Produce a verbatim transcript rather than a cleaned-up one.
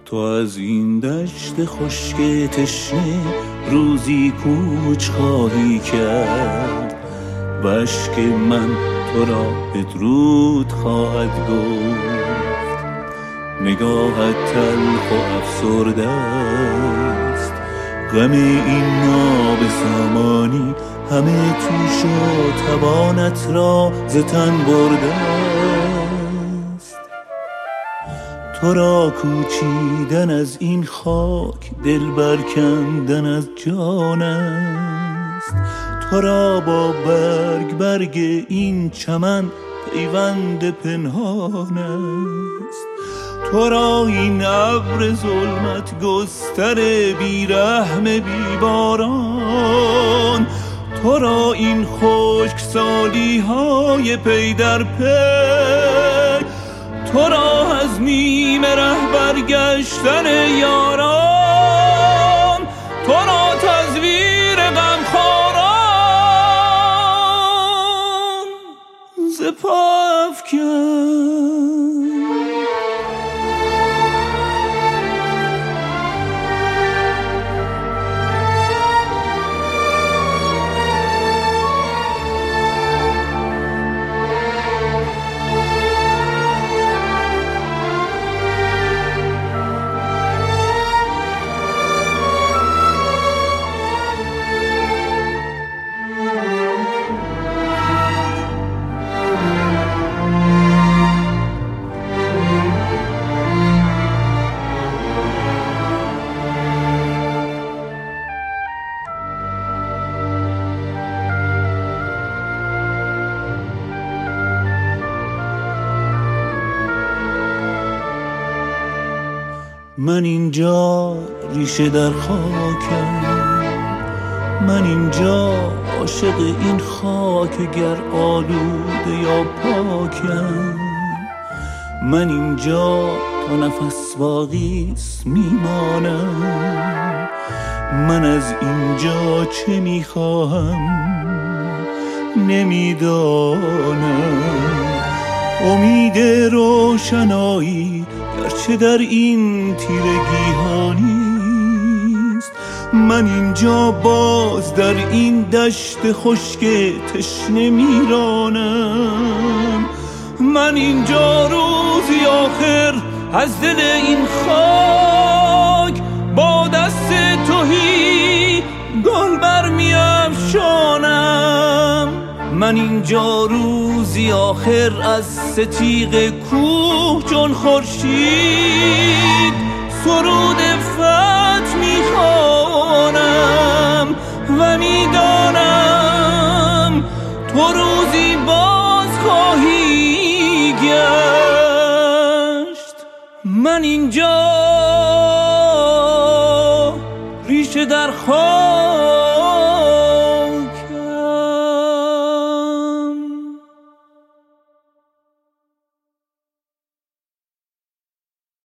تو از این دشت خشک تشنه روزی کوچ خواهی کرد و اشک من تو را بدرود خواهد گفت. نگاهت تلخ و افسرده است، غم این ناب زمانی همه توش و توانت را ز تن برده است. تو را کوچیدن از این خاک دل برکندن از جان است. تو را با برگ برگ این چمن پیوند پنهان است. تو را این ابر ظلمت گستر بیرحم بیباران. تو را این خشک سالی های پی در پی. تو را از نیمه ره برگشتن یاران. تو را تزویر غمخواران ز پا افکن. من اینجا ریشه در خاکم، من اینجا عاشق این خاک گر آلوده یا پاکم. من اینجا تا نفس باقیست میمانم. من از اینجا چه میخواهم نمیدانم. امید روشنایی گرچه در این تیرگی ها نیست. من اینجا باز در این دشت خشک تشنه میرانم. من اینجا روزی آخر از دل این خاک با دست تهی گل برمی افشانم. من اینجا روزی آخر از ستیغ کوه چون خورشید سرود فتح میخوانم و میدانم تو روزی باز خواهی گشت. من اینجا ریشه در خاک